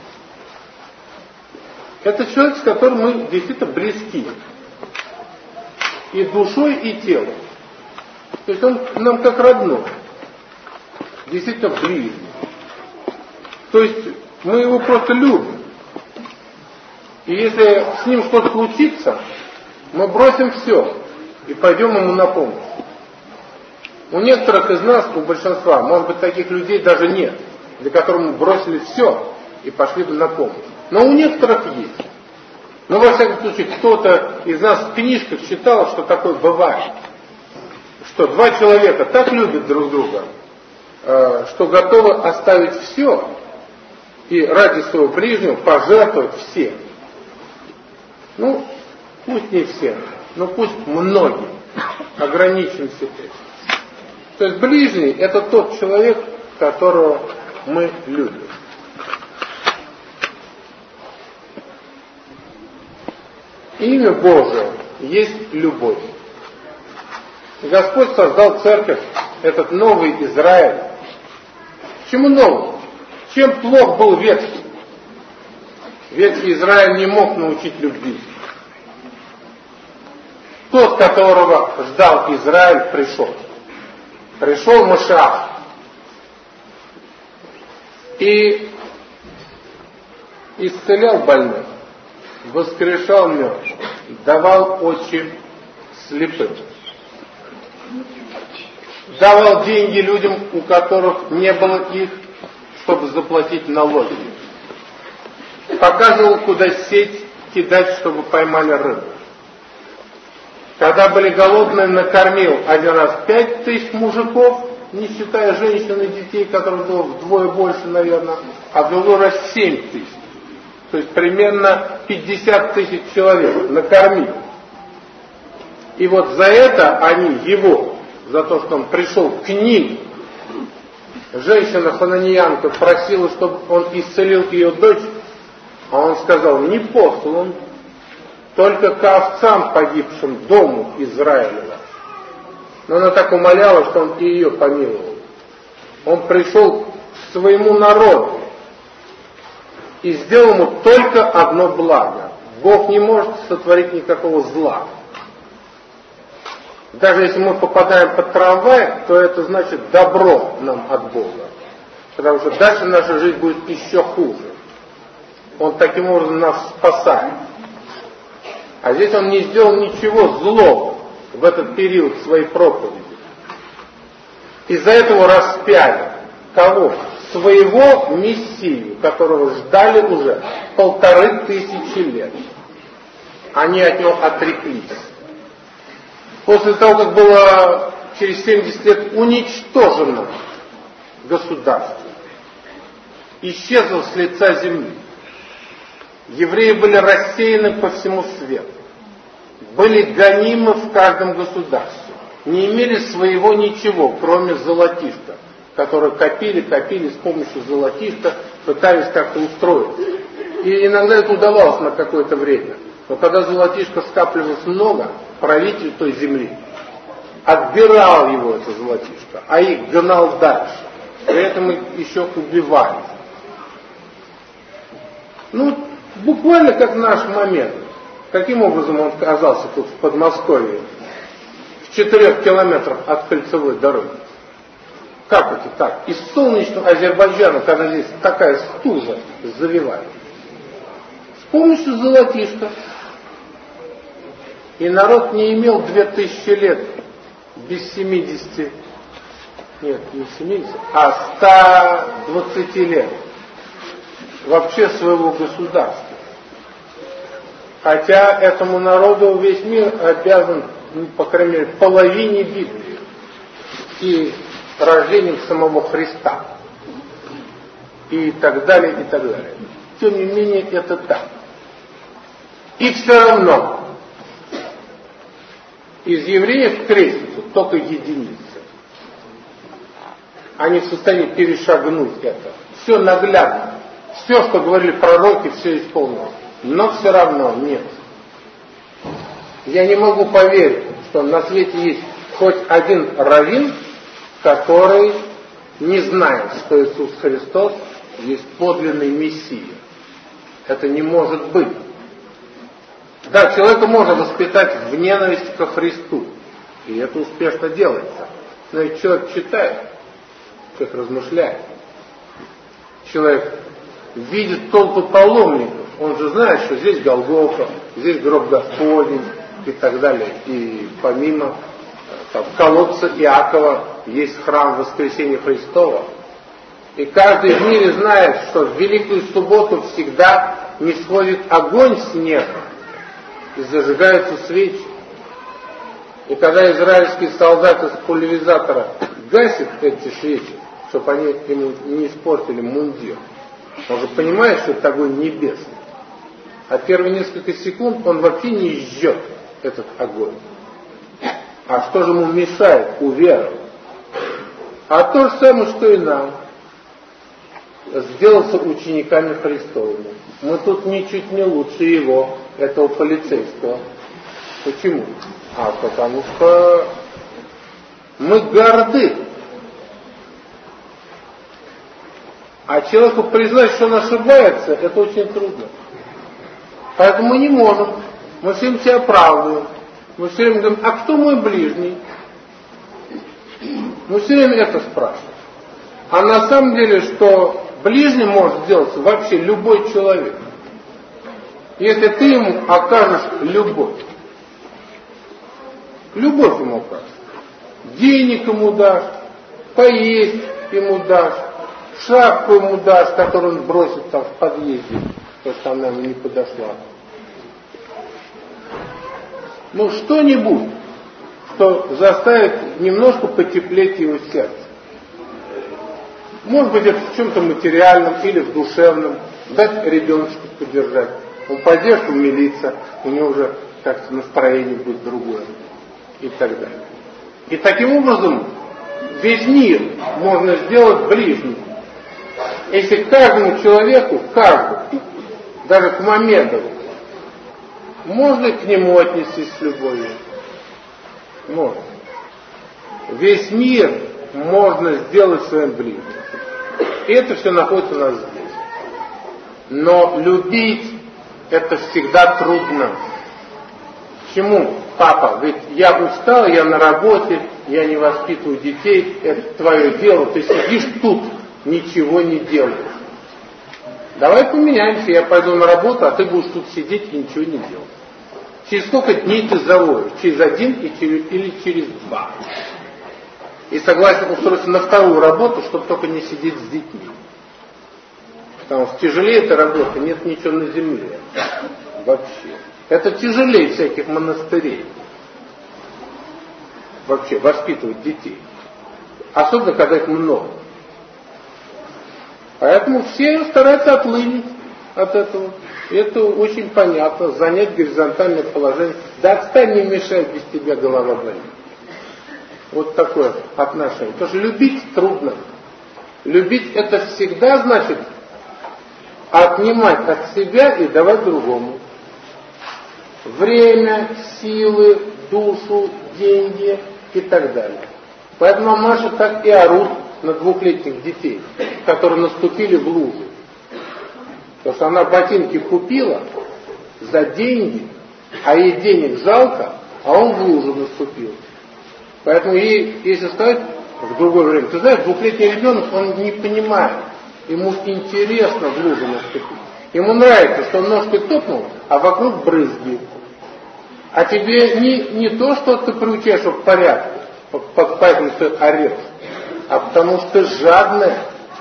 Это человек, с которым мы действительно близки. И душой, и телом. То есть он нам как родной. Действительно близкий. То есть мы его просто любим. И если с ним что-то случится, мы бросим все и пойдем ему на помощь. У некоторых из нас, у большинства, может быть, таких людей даже нет, для которых мы бросили все и пошли бы на помощь. Но у некоторых есть. Но, во всяком случае, кто-то из нас в книжках читал, что такое бывает. Что два человека так любят друг друга, что готовы оставить все и ради своего ближнего пожертвовать всем. Ну, пусть не всем, но пусть многим. Ограничимся этим. То есть ближний — это тот человек, которого мы любим. Имя Божие есть любовь. Господь создал церковь, этот новый Израиль. Почему новый? Чем плох был ветхий? Ветхий Израиль не мог научить любви. Тот, которого ждал Израиль, пришел. Пришел Машиах. И исцелял больных, воскрешал мертвых, давал очи слепым. Давал деньги людям, у которых не было их, чтобы заплатить налоги. Показывал, куда сеть кидать, чтобы поймали рыбу. Когда были голодные, накормил один раз 5000 мужиков, не считая женщин и детей, которых было вдвое больше, наверное, а в другой раз 7000. То есть примерно 50 000 человек накормил. И вот за это они его, за то, что он пришел к ним, женщина хананиянка просила, чтобы он исцелил ее дочь, а он сказал: не послан, только к овцам погибшим дому Израилева. Но она так умоляла, что он и ее помиловал. Он пришел к своему народу и сделал ему только одно благо. Бог не может сотворить никакого зла. Даже если мы попадаем под трамвай, то это значит добро нам от Бога. Потому что дальше наша жизнь будет еще хуже. Он таким образом нас спасает. А здесь он не сделал ничего злого в этот период своей проповеди. Из-за этого распяли. Кого? Своего Мессию, которого ждали уже 1500 лет. Они от него отреклись. После того, как было через 70 лет уничтожено государство, исчезло с лица земли, евреи были рассеяны по всему свету, были гонимы в каждом государстве, не имели своего ничего, кроме золотишка, которые копили с помощью золотишка, пытались как-то устроить. И иногда это удавалось на какое-то время. Но когда золотишка скапливалось много, правитель той земли отбирал его, это золотишко, а их гнал дальше. При этом их еще убивали. Ну, буквально как наш момент. Каким образом он оказался тут в Подмосковье, в 4 километрах от кольцевой дороги? Как это так? Из солнечного Азербайджана, когда здесь такая стужа завивает. С помощью золотишка. И народ не имел 2000 лет без 70, нет, не 70, а 120 лет вообще своего государства. Хотя этому народу весь мир обязан, по крайней мере, половине Библии и рождением самого Христа. И так далее, и так далее. Тем не менее, это так. И все равно из евреев крестятся только единицы. Они в состоянии перешагнуть это. Все наглядно. Все, что говорили пророки, все исполнилось. Но все равно нет. Я не могу поверить, что на свете есть хоть один раввин, который не знает, что Иисус Христос есть подлинный Мессия. Это не может быть. Да, человека можно воспитать в ненависти ко Христу. И это успешно делается. Но ведь человек читает, человек размышляет. Человек видит толпы паломников. Он же знает, что здесь Голгофа, здесь гроб Господень и так далее. И помимо Там, в колодце Иакова есть храм Воскресения Христова. И каждый в мире знает, что в Великую Субботу всегда не сходит огонь с неба и зажигаются свечи. И когда израильские солдаты с пульверизатора гасят эти свечи, чтобы они ему не испортили мундир, он же понимает, что это огонь небесный. А первые несколько секунд он вообще не жжет этот огонь. А что же ему мешает уверовать? А то же самое, что и нам. Сделаться учениками Христовыми. Мы тут ничуть не лучше его, этого полицейского. Почему? Потому что мы горды. А человеку признать, что он ошибается, это очень трудно. Поэтому мы не можем. Мы всем себя оправдываем. Мы все время говорим, а кто мой ближний? Мы все время это спрашиваем. А на самом деле, что ближним может сделаться вообще любой человек. Если ты ему окажешь любовь. Любовь ему окажешь. Денег ему дашь, поесть ему дашь, шапку ему дашь, которую он бросит там в подъезде, потому что она ему не подошла. Ну, что-нибудь, что заставит немножко потеплеть его сердце. Может быть, это в чем-то материальном или в душевном. Дать ребеночку поддержать. Он пойдет умилиться, у него уже как-то настроение будет другое. И так далее. И таким образом весь мир можно сделать ближним. Если каждому человеку, даже к Мамедову, можно к нему отнестись с любовью? Можно. Весь мир можно сделать своим ближним. И это все находится у нас здесь. Но любить это всегда трудно. Почему, папа? Ведь я устал, я на работе, я не воспитываю детей, это твое дело, ты сидишь тут, ничего не делаешь. Давай поменяемся, я пойду на работу, а ты будешь тут сидеть и ничего не делать. Через сколько дней ты заводишь? Через 1 или через 2? И согласен устроиться на вторую работу, чтобы только не сидеть с детьми. Потому что тяжелее эта работа, нет ничего на земле. Вообще. Это тяжелее всяких монастырей. Вообще, воспитывать детей. Особенно, когда их много. Поэтому все стараются отлынить от этого. И это очень понятно. Занять горизонтальное положение. Да отстань, не мешай, без тебя голова болит. Вот такое отношение. Потому что любить трудно. Любить это всегда значит отнимать от себя и давать другому. Время, силы, душу, деньги и так далее. Поэтому мамаши так и орут на 2-летних детей, которые наступили в лужу. Потому что она ботинки купила за деньги, а ей денег жалко, а он в лужу наступил. Поэтому ей, если сказать в другое время, ты знаешь, 2-летний ребенок, он не понимает, ему интересно в лужу наступить. Ему нравится, что он ножкой топнул, а вокруг брызги. А тебе не то, что ты приучаешь в порядке, поэтому ты орешь, а потому что ты жадная.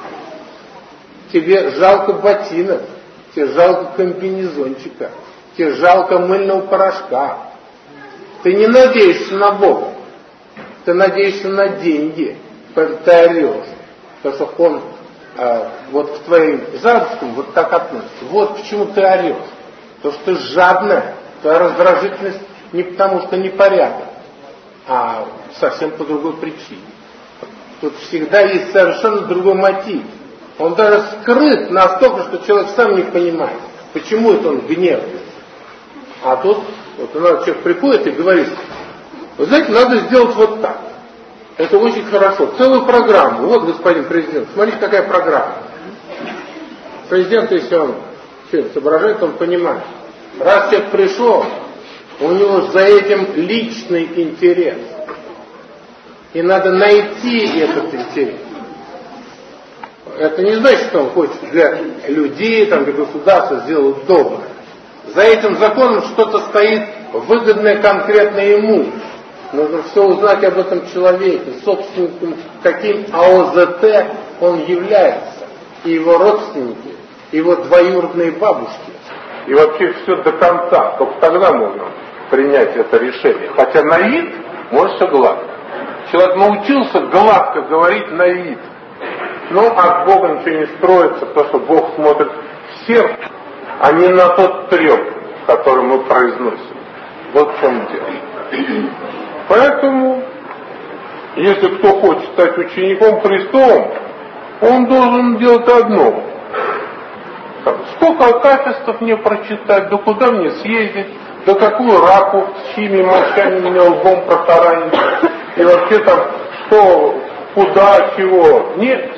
Тебе жалко ботинок, тебе жалко комбинезончика, тебе жалко мыльного порошка. Ты не надеешься на Бога, ты надеешься на деньги, поэтому ты орешь, потому что он вот к твоим заработкам вот так относится. Вот почему ты орешь, потому что ты жадная, твоя раздражительность не потому что непорядок, а совсем по другой причине. Тут всегда есть совершенно другой мотив. Он даже скрыт настолько, что человек сам не понимает, почему это он гневается. А тут вот человек приходит и говорит, вы знаете, надо сделать вот так. Это очень хорошо. Целую программу. Вот, господин президент, смотрите, какая программа. Президент, если он соображает, он понимает. Раз человек пришел, у него за этим личный интерес. И надо найти этот интерес. Это не значит, что он хочет для людей, там, для государства сделать доброе. За этим законом что-то стоит выгодное конкретно ему. Нужно все узнать об этом человеке, собственником, каким АОЗТ он является, и его родственники, и его двоюродные бабушки. И вообще все до конца, только тогда можно принять это решение. Хотя на вид может все гладко. Человек научился гладко говорить на вид. Но от Бога ничего не строится, потому что Бог смотрит в сердце, а не на тот треп, который мы произносим. Вот в чем дело. Поэтому, если кто хочет стать учеником Христовым, он должен делать одно. Сколько качеств мне прочитать, да куда мне съездить, да какую раку с чьими мощами меня лбом протаранить, и вообще там что, куда, чего. Нет.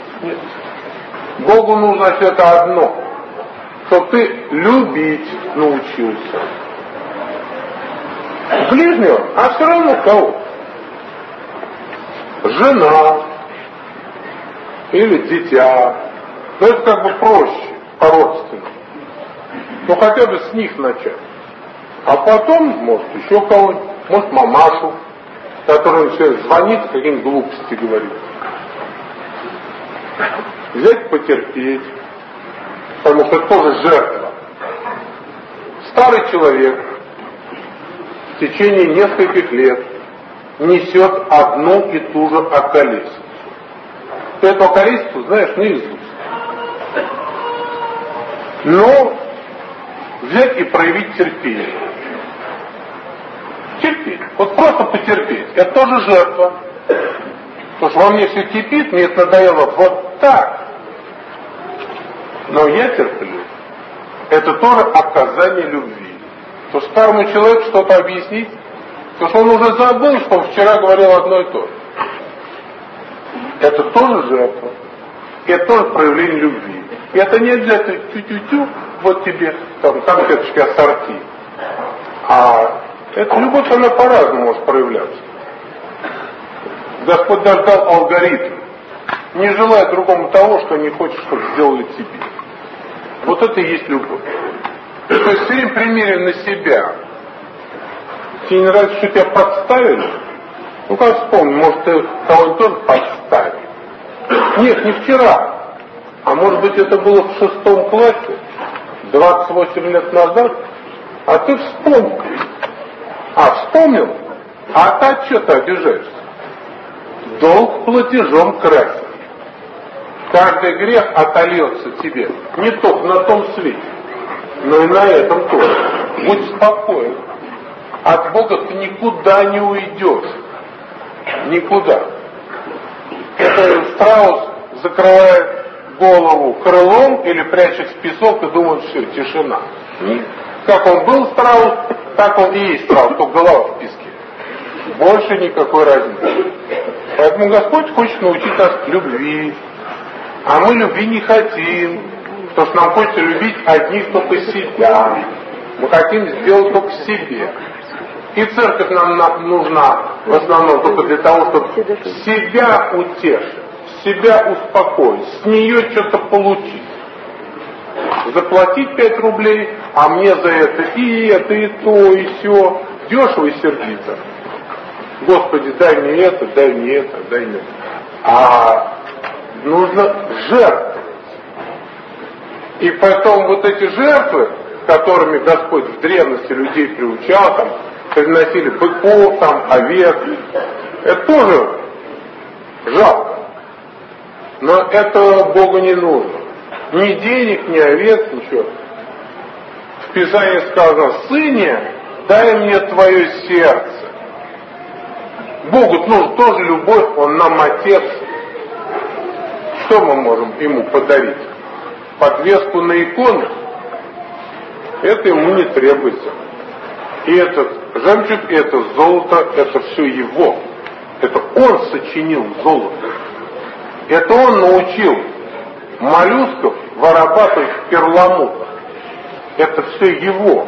Богу нужно это одно, чтобы ты любить научился. Ближнего, а все равно кого? Жена или дитя. Но это как бы проще, по-родственному. Ну хотя бы с них начать. А потом, может, еще кого-нибудь, может, мамашу, которая все звонит, какие-нибудь глупости говорит. Взять, потерпеть, потому что это тоже жертва. Старый человек в течение нескольких лет несет одну и ту же околесицу. Ты эту околесицу знаешь наизусть. Но взять и проявить терпение. Терпеть. Вот просто потерпеть. Это тоже жертва. Потому что во мне все кипит, мне это надоело вот так. Но я терплю. Это тоже оказание любви. То старому человеку что-то объяснить, потому что он уже забыл, что он вчера говорил одно и то же. Это тоже жертва. Это тоже проявление любви. И это не обязательно тю-тю-тю, вот тебе там конфеточки ассорти. А эта любовь, она по-разному может проявляться. Господь даже дал алгоритм. Не желая другому того, что не хочешь, чтобы сделали тебе. Вот это и есть любовь. То есть все время примерен на себя. Тебе не нравится, что тебя подставили? Ну как вспомни, может ты кого-нибудь тоже подставил? Нет, не вчера. А может быть это было в 6 классе, 28 лет назад? А ты вспомнил. А вспомнил? А ты что ты обижаешься? Долг платежом красен. Каждый грех отольется тебе. Не только на том свете, но и на этом тоже. Будь спокоен. От Бога ты никуда не уйдешь. Никуда. Это страус закрывает голову крылом или прячет в песок и думает, все, тишина. Нет. Как он был страус, так он и есть страус, только голова в песке. Больше никакой разницы. Поэтому Господь хочет научить нас любви. А мы любви не хотим. Потому что нам хочется любить одних только себя. Мы хотим сделать только себе. И церковь нам нужна в основном только для того, чтобы себя утешить, себя успокоить, с нее что-то получить. Заплатить 5 рублей, а мне за это и то, и все. Дешево и сердито. Господи, дай мне это, дай мне это, дай мне это. А нужно жертвовать. И потом вот эти жертвы, которыми Господь в древности людей приучал, там, приносили быков, там, овец, это тоже жалко. Но это Богу не нужно. Ни денег, ни овец, ничего. В Писании сказано: «Сыне, дай мне твое сердце». Богу нужна тоже любовь, Он нам Отец. Что мы можем Ему подарить? Подвеску на икону? Это Ему не требуется. И этот жемчуг, и это золото, это все Его. Это Он сочинил золото. Это Он научил моллюсков вырабатывать перламутр. Это все Его.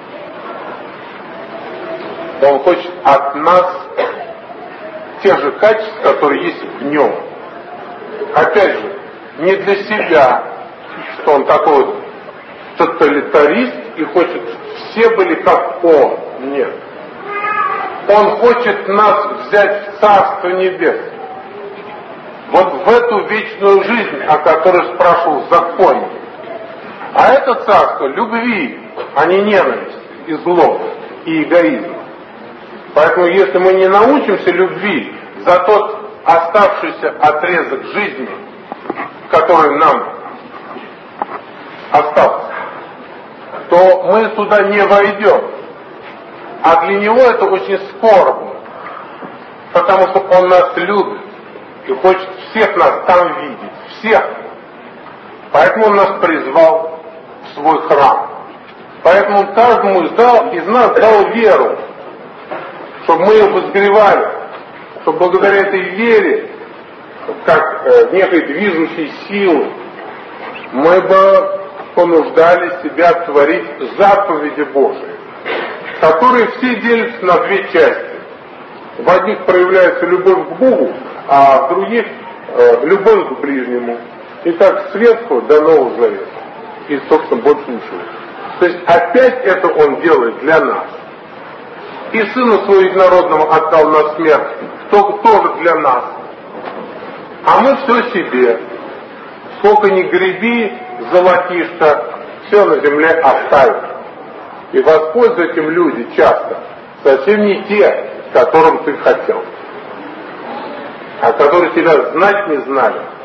Он хочет от нас тех же качеств, которые есть в Нем. Опять же, не для себя, что Он такой вот тоталитарист и хочет, все были как Он. Нет. Он хочет нас взять в Царство Небесное. Вот в эту вечную жизнь, о которой спрашивал законник. А это царство любви, а не ненависти, и злобы, и эгоизма. Поэтому если мы не научимся любви за тот оставшийся отрезок жизни, который нам остался, то мы туда не войдем. А для него это очень скорбно, потому что он нас любит и хочет всех нас там видеть, всех. Поэтому он нас призвал в свой храм. Поэтому он каждому из нас дал веру, чтобы мы ее возгревали, чтобы благодаря этой вере, как некой движущей силы, мы бы понуждали себя творить заповеди Божии, которые все делятся на две части. В одних проявляется любовь к Богу, а в других любовь к ближнему. И так светского до Нового Завета. И, собственно, больше ничего. То есть опять это он делает для нас. И Сына Своего Единородного отдал на смерть, тоже для нас. А мы все себе. Сколько ни греби, золотишко, все на земле оставим. И воспользуются этим люди часто совсем не те, которым ты хотел, а которые тебя знать не знали.